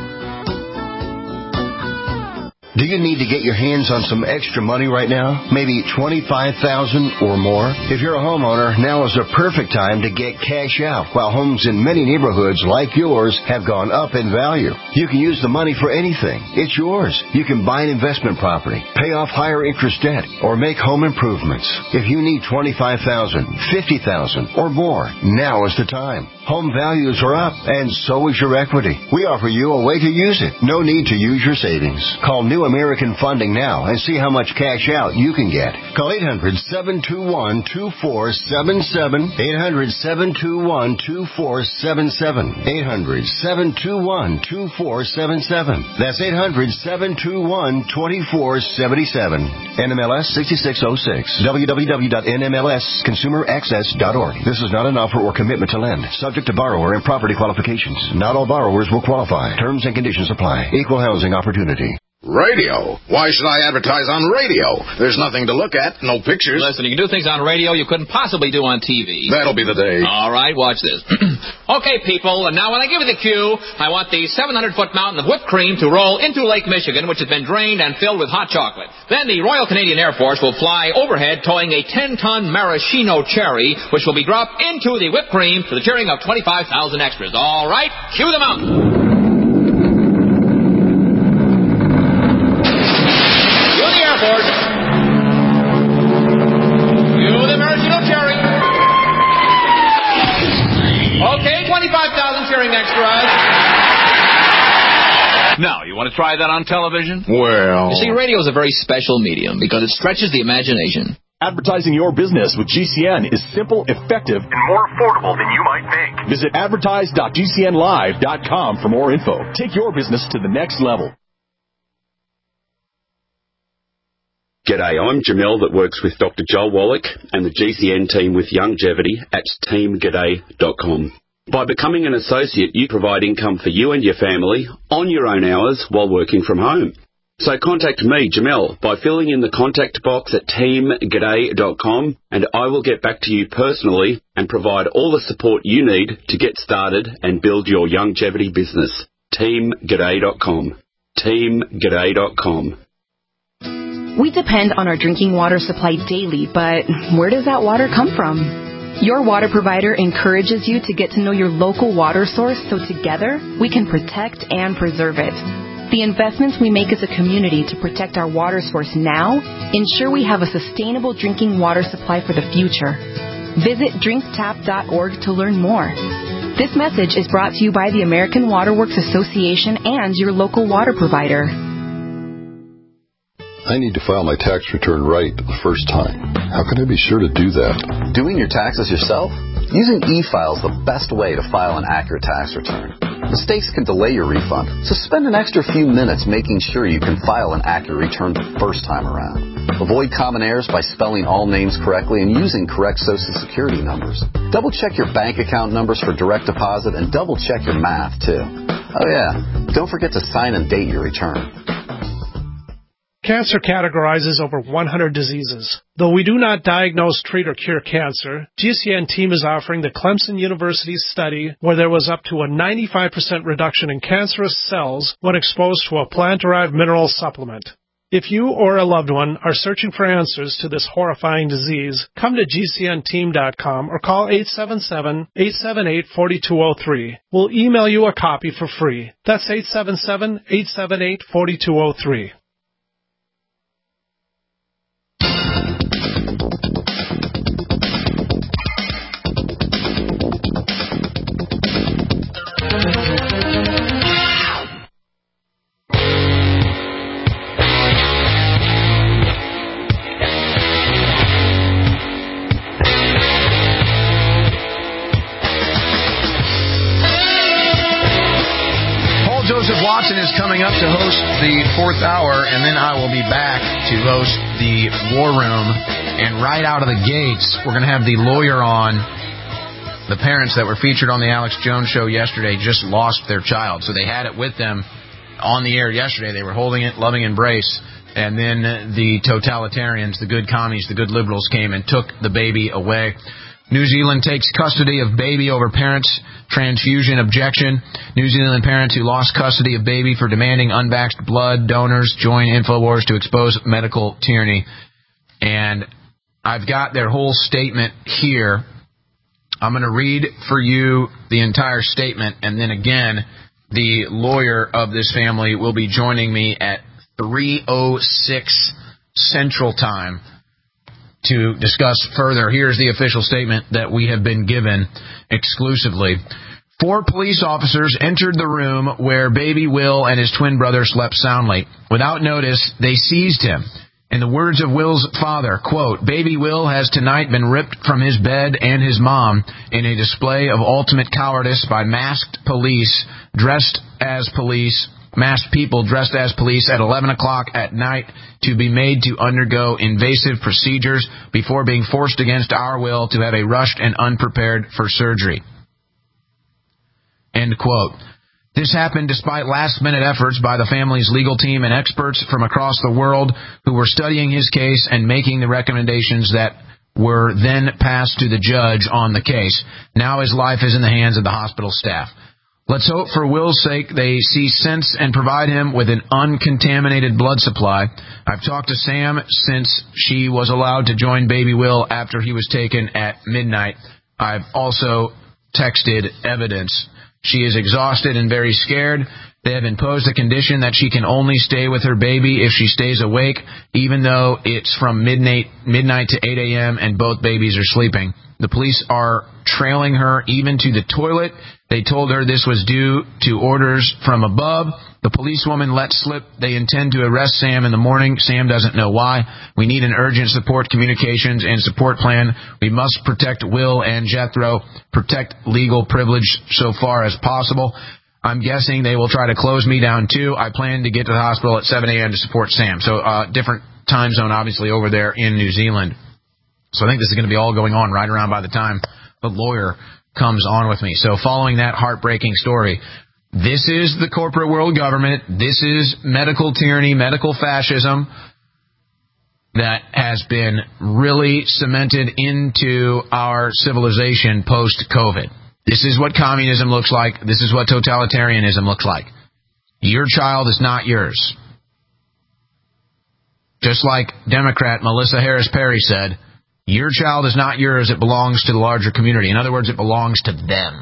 Do you need to get your hands on some extra money right now? Maybe twenty-five thousand dollars or more? If you're a homeowner, now is the perfect time to get cash out while homes in many neighborhoods like yours have gone up in value. You can use the money for anything. It's yours. You can buy an investment property, pay off higher interest debt, or make home improvements. If you need twenty-five thousand dollars, fifty thousand dollars or more, now is the time. Home values are up, and so is your equity. We offer you a way to use it. No need to use your savings. Call New American Funding now and see how much cash out you can get. Call eight hundred, seven two one, two four seven seven, eight hundred, seven two one, two four seven seven, eight hundred, seven two one, two four seven seven. That's eight hundred, seven two one, two four seven seven. N M L S sixty-six oh six. w w w dot n m l s consumer access dot org. This is not an offer or commitment to lend. Subject to borrower and property qualifications. Not all borrowers will qualify. Terms and conditions apply. Equal housing opportunity. Radio? Why should I advertise on radio? There's nothing to look at, no pictures. Listen, you can do things on radio you couldn't possibly do on T V. That'll be the day. All right, watch this. Okay, people, and now when I give you the cue, I want the seven hundred foot mountain of whipped cream to roll into Lake Michigan, which has been drained and filled with hot chocolate. Then the Royal Canadian Air Force will fly overhead towing a ten ton maraschino cherry, which will be dropped into the whipped cream to the cheering of twenty-five thousand extras. All right, cue the mountain. twenty-five thousand cheering extras. Now, you want to try that on television? Well... You see, radio is a very special medium because it stretches the imagination. Advertising your business with G C N is simple, effective, and more affordable than you might think. Visit advertise dot g c n live dot com for more info. Take your business to the next level. G'day, I'm Jamel that works with Doctor Joel Wallach and the G C N team with Longevity at team g'day dot com. By becoming an associate, you provide income for you and your family on your own hours while working from home. So contact me, Jamel, by filling in the contact box at team g'day dot com, and I will get back to you personally and provide all the support you need to get started and build your longevity business. team g'day dot com. team g'day dot com. We depend on our drinking water supply daily, but where does that water come from? Your water provider encourages you to get to know your local water source so together we can protect and preserve it. The investments we make as a community to protect our water source now ensure we have a sustainable drinking water supply for the future. Visit drink tap dot org to learn more. This message is brought to you by the American Water Works Association and your local water provider. I need to file my tax return right the first time. How can I be sure to do that? Doing your taxes yourself? Using e-file is the best way to file an accurate tax return. Mistakes can delay your refund, so spend an extra few minutes making sure you can file an accurate return the first time around. Avoid common errors by spelling all names correctly and using correct Social Security numbers. Double-check your bank account numbers for direct deposit and double-check your math, too. Oh, yeah, don't forget to sign and date your return. Cancer categorizes over one hundred diseases. Though we do not diagnose, treat, or cure cancer, G C N team is offering the Clemson University study where there was up to a ninety-five percent reduction in cancerous cells when exposed to a plant-derived mineral supplement. If you or a loved one are searching for answers to this horrifying disease, come to G C N team dot com or call eight seven seven, eight seven eight, four two zero three. We'll email you a copy for free. That's eight seven seven, eight seven eight, four two zero three. Watson is coming up to host the fourth hour, and then I will be back to host the War Room. And right out of the gates, we're going to have the lawyer on. The parents that were featured on the Alex Jones show yesterday just lost their child, so they had it with them on the air yesterday. They were holding it, loving embrace, and then the totalitarians, the good commies, the good liberals came and took the baby away. New Zealand takes custody of baby over parents' transfusion objection. New Zealand parents who lost custody of baby for demanding unvaxxed blood donors join InfoWars to expose medical tyranny. And I've got their whole statement here. I'm going to read for you the entire statement, and then again, the lawyer of this family will be joining me at three oh six Central Time to discuss further. Here's the official statement that we have been given exclusively. Four police officers entered the room where baby Will and his twin brother slept soundly. Without notice, they seized him. In the words of Will's father, quote, "Baby Will has tonight been ripped from his bed and his mom in a display of ultimate cowardice by masked police dressed as police masked people dressed as police at eleven o'clock at night to be made to undergo invasive procedures before being forced against our will to have a rushed and unprepared for surgery." End quote. This happened despite last-minute efforts by the family's legal team and experts from across the world who were studying his case and making the recommendations that were then passed to the judge on the case. Now his life is in the hands of the hospital staff. Let's hope for Will's sake they see sense and provide him with an uncontaminated blood supply. I've talked to Sam since she was allowed to join baby Will after he was taken at midnight. I've also texted evidence. She is exhausted and very scared. They have imposed a condition that she can only stay with her baby if she stays awake, even though it's from midnight, midnight to eight a.m. and both babies are sleeping. The police are trailing her even to the toilet. They told her this was due to orders from above. The policewoman let slip they intend to arrest Sam in the morning. Sam doesn't know why. We need an urgent support communications and support plan. We must protect Will and Jethro, protect legal privilege so far as possible. I'm guessing they will try to close me down too. I plan to get to the hospital at seven a.m. to support Sam. So uh, different time zone, obviously, over there in New Zealand. So I think this is going to be all going on right around by the time the lawyer comes on with me. So following that heartbreaking story, this is the corporate world government. This is medical tyranny, medical fascism that has been really cemented into our civilization post-COVID. This is what communism looks like. This is what totalitarianism looks like. Your child is not yours. Just like Democrat Melissa Harris Perry said, your child is not yours, it belongs to the larger community. In other words, it belongs to them.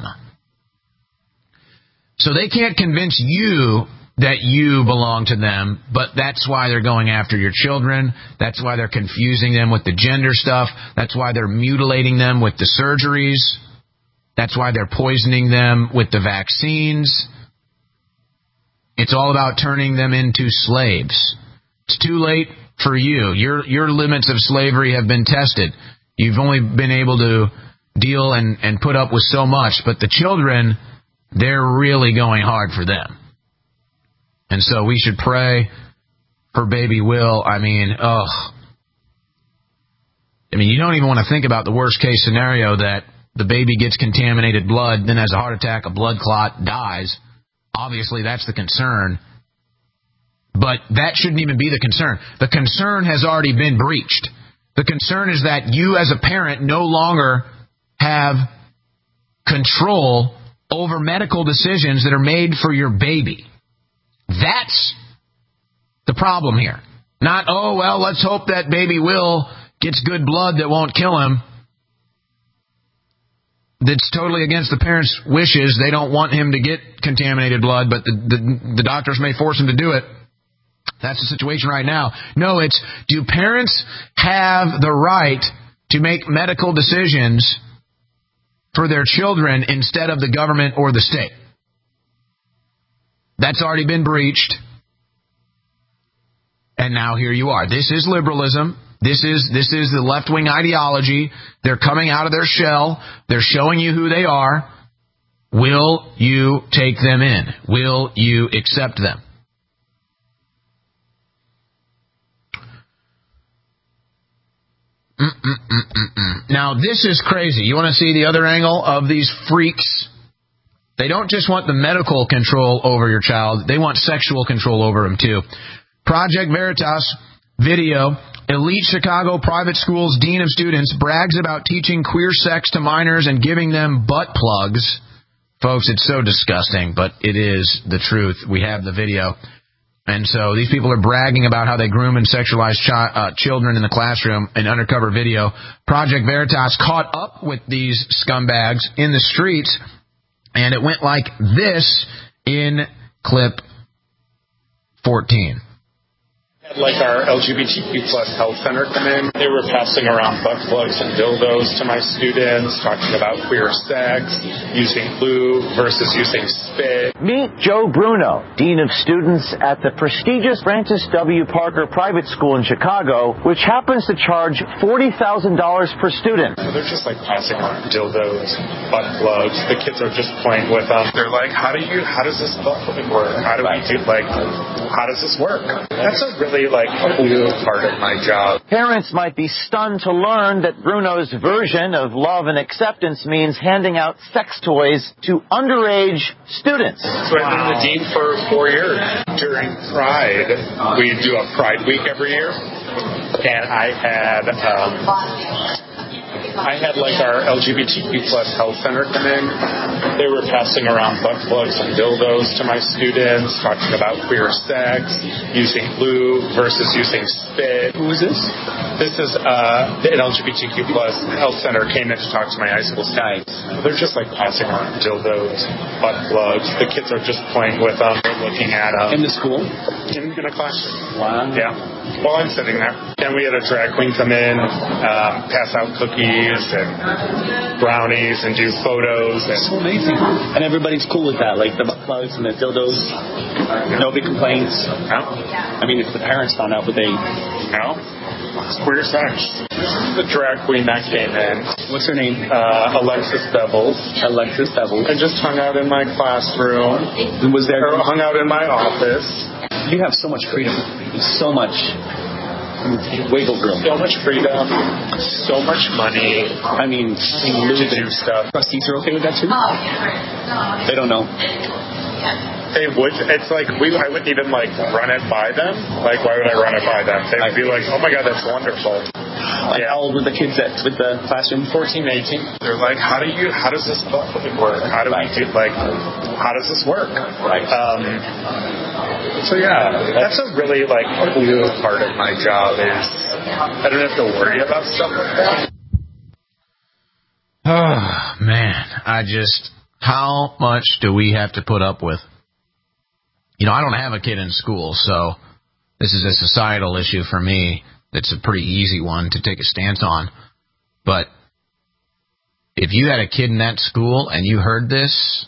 So they can't convince you that you belong to them, but that's why they're going after your children. That's why they're confusing them with the gender stuff. That's why they're mutilating them with the surgeries. That's why they're poisoning them with the vaccines. It's all about turning them into slaves. It's too late for you. Your your limits of slavery have been tested. You've only been able to deal and, and put up with so much. But the children, they're really going hard for them. And so we should pray for baby Will. I mean, ugh. I mean, you don't even want to think about the worst case scenario that the baby gets contaminated blood, then has a heart attack, a blood clot, dies. Obviously, that's the concern. But that shouldn't even be the concern. The concern has already been breached. The concern is that you as a parent no longer have control over medical decisions that are made for your baby. That's the problem here. Not, oh, well, let's hope that baby Will gets good blood that won't kill him. That's totally against the parents' wishes. They don't want him to get contaminated blood, but the, the, the doctors may force him to do it. That's the situation right now. No, it's, do parents have the right to make medical decisions for their children instead of the government or the state? That's already been breached. And now here you are. This is liberalism. This is this is the left-wing ideology. They're coming out of their shell. They're showing you who they are. Will you take them in? Will you accept them? Mm-mm-mm-mm-mm. Now, this is crazy. You want to see the other angle of these freaks? They don't just want the medical control over your child. They want sexual control over him, too. Project Veritas video. Elite Chicago private school's dean of students brags about teaching queer sex to minors and giving them butt plugs. Folks, it's so disgusting, but it is the truth. We have the video. And so these people are bragging about how they groom and sexualize chi- uh, children in the classroom in undercover video. Project Veritas caught up with these scumbags in the streets, and it went like this in clip fourteen. Had like our L G B T Q plus health center come in. They were passing around butt plugs and dildos to my students, talking about queer sex, using lube versus using spit. Meet Joe Bruno, Dean of Students at the prestigious Francis W. Parker Private School in Chicago, which happens to charge forty thousand dollars per student. So they're just like passing around dildos, butt plugs. The kids are just playing with them. They're like, how do you, how does this butt plug work? How do we do, like, how does this work? That's a really really like a blue part of my job. Parents might be stunned to learn that Bruno's version of love and acceptance means handing out sex toys to underage students. So I've been the dean for four years. During Pride, we do a Pride Week every year, and I had um, I had like our L G B T Q plus health center come in. They were passing around butt plugs and dildos to my students, talking about queer sex, using glue versus using spit. Who is this? This is uh, an L G B T Q plus health center came in to talk to my high school students. They're just like passing around dildos, butt plugs. The kids are just playing with them, they're looking at them. In the school? In, in a classroom. Wow. Yeah. While I'm sitting there. Then we had a drag queen come in, um, pass out cookies and brownies and do photos. And so amazing. And everybody's cool with that, like the butt plugs and the dildos. Nobody complains. No. I mean, if the parents found out, would they? No. It's queer sex. The drag queen that came in. What's her name? Uh, Alexis Bevels. Alexis Bevels. And just hung out in my classroom. Was there? Or hung out in my office. You have so much freedom. So much wiggle room. So much freedom. So much money. I mean, to do stuff. Trustees are okay with that too? They don't know. They would. It's like we. I wouldn't even like run it by them. Like, why would I run it by them? They would be like, "Oh my God, that's wonderful." Like, how old were the kids at with the classroom? fourteen, eighteen. They're like, "How do you? How does this work? How do we do? Like, how does this work?" Right. Um. So yeah, that's a really like blue part of my job is I don't have to worry about stuff like that. Oh man, I just. How much do we have to put up with? You know, I don't have a kid in school, so this is a societal issue for me that's a pretty easy one to take a stance on. But if you had a kid in that school and you heard this,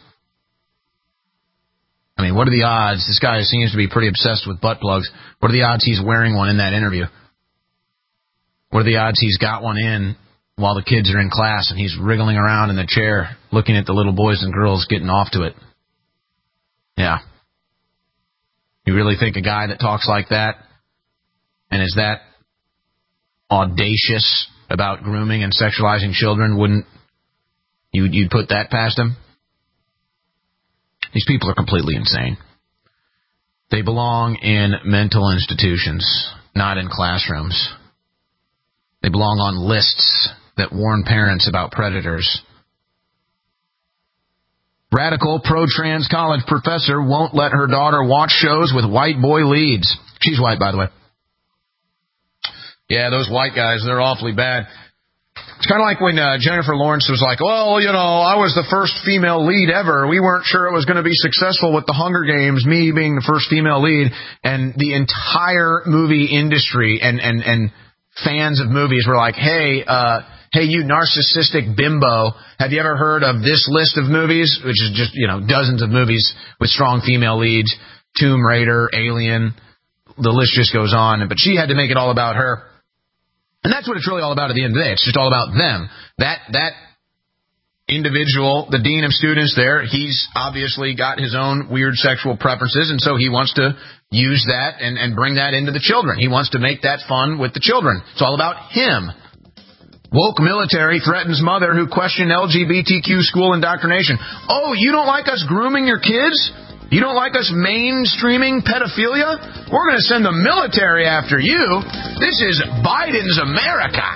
I mean, what are the odds? This guy seems to be pretty obsessed with butt plugs. What are the odds he's wearing one in that interview? What are the odds he's got one in while the kids are in class and he's wriggling around in the chair looking at the little boys and girls getting off to it? Yeah. You really think a guy that talks like that and is that audacious about grooming and sexualizing children wouldn't, you'd, you'd put that past him? These people are completely insane. They belong in mental institutions, not in classrooms. They belong on lists that warn parents about predators. Radical pro-trans college professor won't let her daughter watch shows with white boy leads. She's white, by the way. Yeah, those white guys, they're awfully bad. It's kind of like when uh, Jennifer Lawrence was like, well, you know, I was the first female lead ever. We weren't sure it was going to be successful with the Hunger Games, me being the first female lead. And the entire movie industry and, and, and fans of movies were like, hey, uh, hey, you narcissistic bimbo, have you ever heard of this list of movies? Which is just, you know, dozens of movies with strong female leads. Tomb Raider, Alien, the list just goes on. But she had to make it all about her. And that's what it's really all about at the end of the day. It's just all about them. That that individual, the dean of students there, he's obviously got his own weird sexual preferences, and so he wants to use that and, and bring that into the children. He wants to make that fun with the children. It's all about him. Woke military threatens mother who questioned L G B T Q school indoctrination. Oh, you don't like us grooming your kids? You don't like us mainstreaming pedophilia? We're going to send the military after you. This is Biden's America.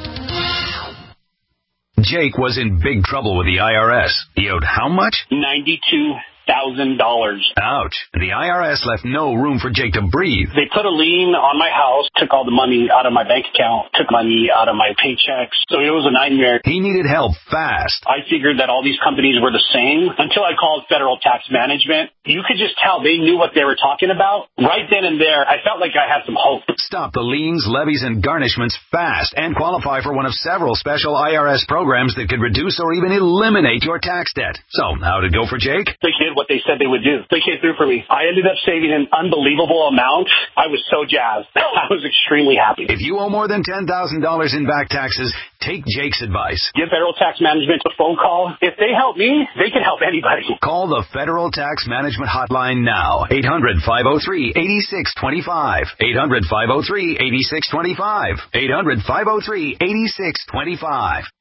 Jake was in big trouble with the I R S. He owed how much? ninety-two thousand dollars. Ouch. The I R S left no room for Jake to breathe. They put a lien on my house, took all the money out of my bank account, took money out of my paychecks. So it was a nightmare. He needed help fast. I figured that all these companies were the same until I called Federal Tax Management. You could just tell they knew what they were talking about. Right then and there, I felt like I had some hope. Stop the liens, levies, and garnishments fast and qualify for one of several special I R S programs that could reduce or even eliminate your tax debt. So, how'd it go for Jake? The kid what they said they would do. They came through for me. I ended up saving an unbelievable amount. I was so jazzed. I was extremely happy. If you owe more than ten thousand dollars in back taxes, take Jake's advice. Give Federal Tax Management a phone call. If they help me, they can help anybody. Call the Federal Tax Management Hotline now. eight hundred, five oh three, eight six two five. eight hundred, five oh three, eight six two five. eight hundred, five oh three, eight six two five.